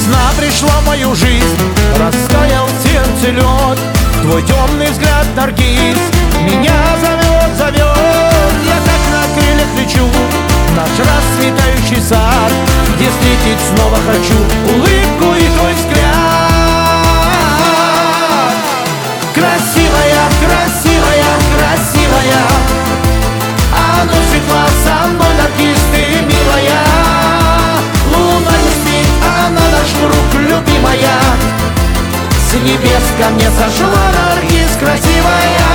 Весна пришла в мою жизнь, растаял в сердце лед. Твой темный взгляд, Наргиз, меня зовет, зовет. Я как на крыльях лечу в наш расцветающий сад, где встретить снова хочу улыбку и твой взгляд. Красивая, красивая, красивая, а ночь светла со мной, Наргиз, ты милая. Луна не спит, она наш друг, любимая. С небес ко мне сошла, Наргиз, красивая.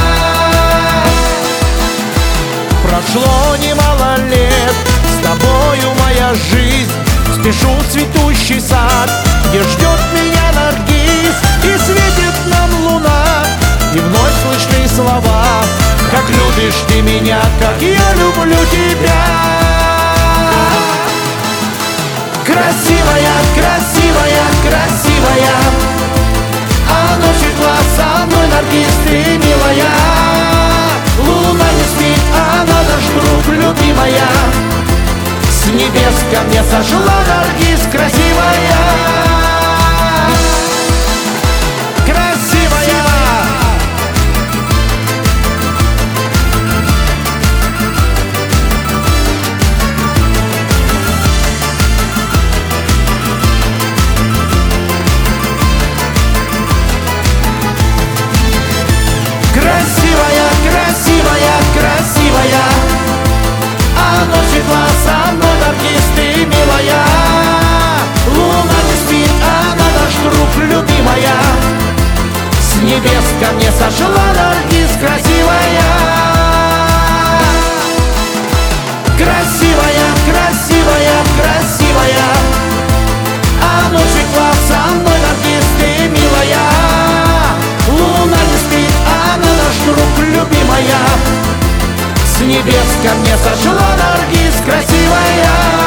Прошло немало лет, с тобою моя жизнь. Спешу в цветущий сад, где ждет меня Наргиз. И светит нам луна, и вновь слышны слова: как любишь ты меня, как я люблю тебя. Красивая, красивая, красивая, а ночь светла со мной, Наргиз, ты милая. Луна не спит, она наш друг, любимая. С небес ко мне сошла, Наргиз, красивая. Красивая. Красивая, красивая, красивая, а ночь светла со мной, Наргиз, ты милая. Луна не спит, она наш друг, любимая. С небес ко мне сошла, Наргиз, красивая. Красивая, красивая, красивая, а ночь светла со мной, Наргиз, ты милая. Луна не спит, она наш друг, любимая. С небес ко мне сошла, Наргиз, красивая.